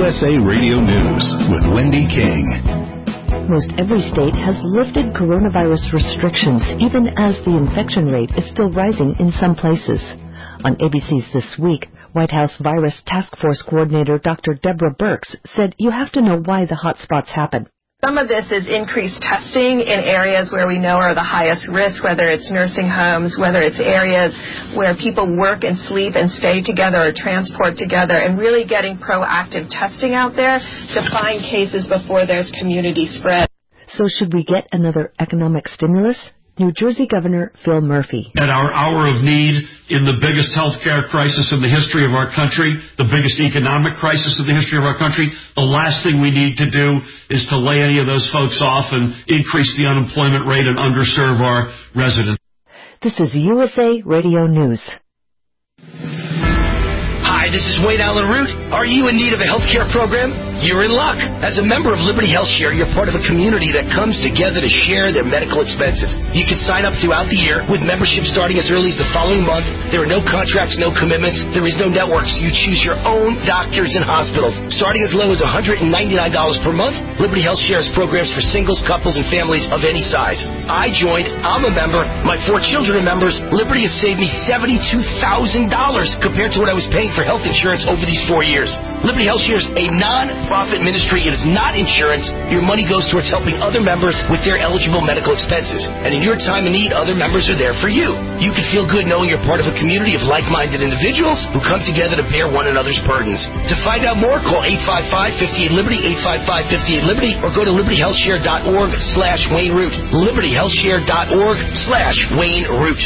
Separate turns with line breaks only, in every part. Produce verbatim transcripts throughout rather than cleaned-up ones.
S A Radio News with Wendy King.
Most every state has lifted coronavirus restrictions, even as the infection rate is still rising in some places. On A B C's This Week, White House Virus Task Force Coordinator Doctor Deborah Birx said you have to know why the hot spots happen.
Some of this is increased testing in areas where we know are the highest risk, whether it's nursing homes, whether it's areas where people work and sleep and stay together or transport together, and really getting proactive testing out there to find cases before there's community spread.
So should we get another economic stimulus? New Jersey Governor Phil Murphy.
At our hour of need in the biggest healthcare crisis in the history of our country, the biggest economic crisis in the history of our country, the last thing we need to do is to lay any of those folks off and increase the unemployment rate and underserve our residents.
This is U S A Radio News.
Hi, this is Wayne Allen Root. Are you in need of a health care program? You're in luck. As a member of Liberty Health Share, you're part of a community that comes together to share their medical expenses. You can sign up throughout the year with membership starting as early as the following month. There are no contracts, no commitments. There is no networks. You choose your own doctors and hospitals. Starting as low as one hundred ninety-nine dollars per month, Liberty Health Share has programs for singles, couples, and families of any size. I joined. I'm a member. My four children are members. Liberty has saved me seventy-two thousand dollars compared to what I was paying for health insurance over these four years. Liberty Health Share is a non-profit ministry. It is not insurance. Your money goes towards helping other members with their eligible medical expenses. And in your time of need, other members are there for you. You can feel good knowing you're part of a community of like-minded individuals who come together to bear one another's burdens. To find out more, call eight five five, five eight Liberty, eight five five, five eight Liberty, or go to liberty health share dot org slash Wayne Root. liberty health share dot org slash Wayne Root.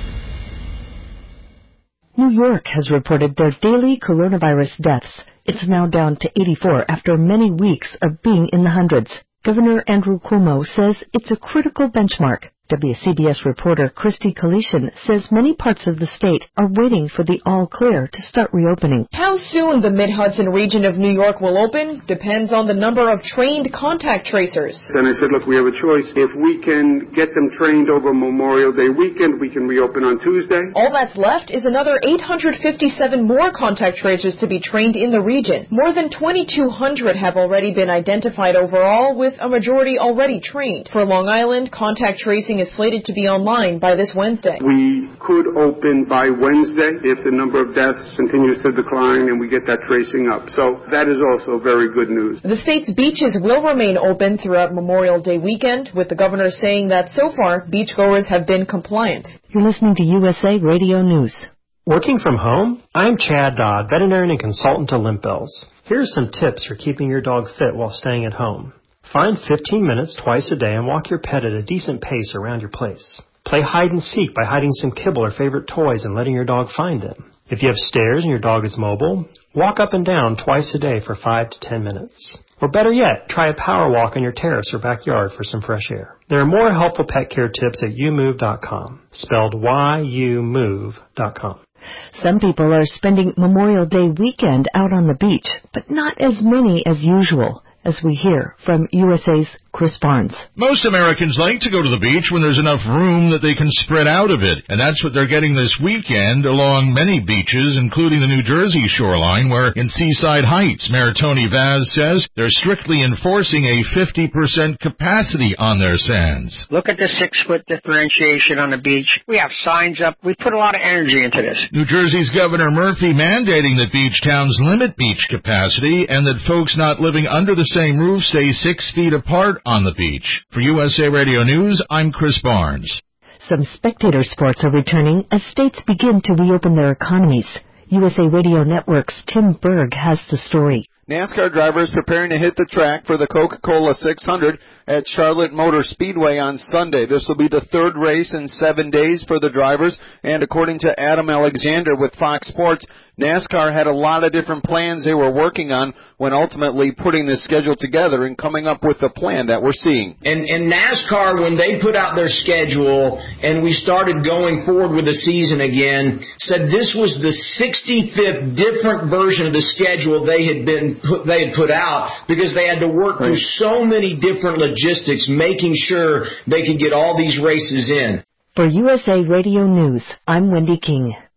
New York has reported their daily coronavirus deaths. It's now down to eighty-four after many weeks of being in the hundreds. Governor Andrew Cuomo says it's a critical benchmark. W C B S reporter Christy Kalishin says many parts of the state are waiting for the all-clear to start reopening.
How soon the Mid-Hudson region of New York will open depends on the number of trained contact tracers.
And I said, look, we have a choice. If we can get them trained over Memorial Day weekend, we can reopen on Tuesday.
All that's left is another eight hundred fifty-seven more contact tracers to be trained in the region. More than twenty-two hundred have already been identified overall, with a majority already trained. For Long Island, contact tracing is slated to be online by this Wednesday.
We could open by Wednesday if the number of deaths continues to decline and we get that tracing up. So that is also very good news.
The state's beaches will remain open throughout Memorial Day weekend, with the governor saying that so far beachgoers have been compliant.
You're listening to U S A Radio News.
Working from home? I'm Chad Dodd, veterinarian and consultant to Limp Bills. Here's some tips for keeping your dog fit while staying at home. Find fifteen minutes twice a day and walk your pet at a decent pace around your place. Play hide and seek by hiding some kibble or favorite toys and letting your dog find them. If you have stairs and your dog is mobile, walk up and down twice a day for five to ten minutes. Or better yet, try a power walk on your terrace or backyard for some fresh air. There are more helpful pet care tips at you move dot com, spelled Y U move dot com.
Some people are spending Memorial Day weekend out on the beach, but not as many as usual, as we hear from U S A's Chris Barnes.
Most Americans like to go to the beach when there's enough room that they can spread out a bit, and that's what they're getting this weekend along many beaches, including the New Jersey shoreline, where in Seaside Heights, Mayor Tony Vaz says they're strictly enforcing a fifty percent capacity on their sands.
Look at the six-foot differentiation on the beach. We have signs up. We put a lot of energy into this.
New Jersey's Governor Murphy mandating that beach towns limit beach capacity and that folks not living under the same roof stay six feet apart on the beach. For U S A Radio News, I'm Chris Barnes.
Some spectator sports are returning as states begin to reopen their economies. U S A Radio Network's Tim Berg has the story.
NASCAR drivers preparing to hit the track for the Coca-Cola six hundred at Charlotte Motor Speedway on Sunday. This will be the third race in seven days for the drivers, and according to Adam Alexander with Fox Sports, NASCAR had a lot of different plans they were working on when ultimately putting this schedule together and coming up with the plan that we're seeing.
And, and NASCAR, when they put out their schedule and we started going forward with the season again, said this was the sixty-fifth different version of the schedule they had been put, they had put out, because they had to work through so many different logistics, making sure they could get all these races in.
For U S A Radio News, I'm Wendy King.